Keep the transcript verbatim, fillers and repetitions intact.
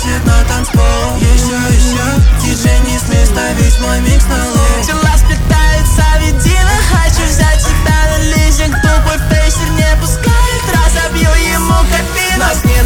тащит на танцпол. Еще, еще, диджей, не смей ставить мой микс на лоу. Тела сплетаются в едино, хочу взять тебя на лизинг. Тупой фейсер не пускает, разобью ему кабину. Нас не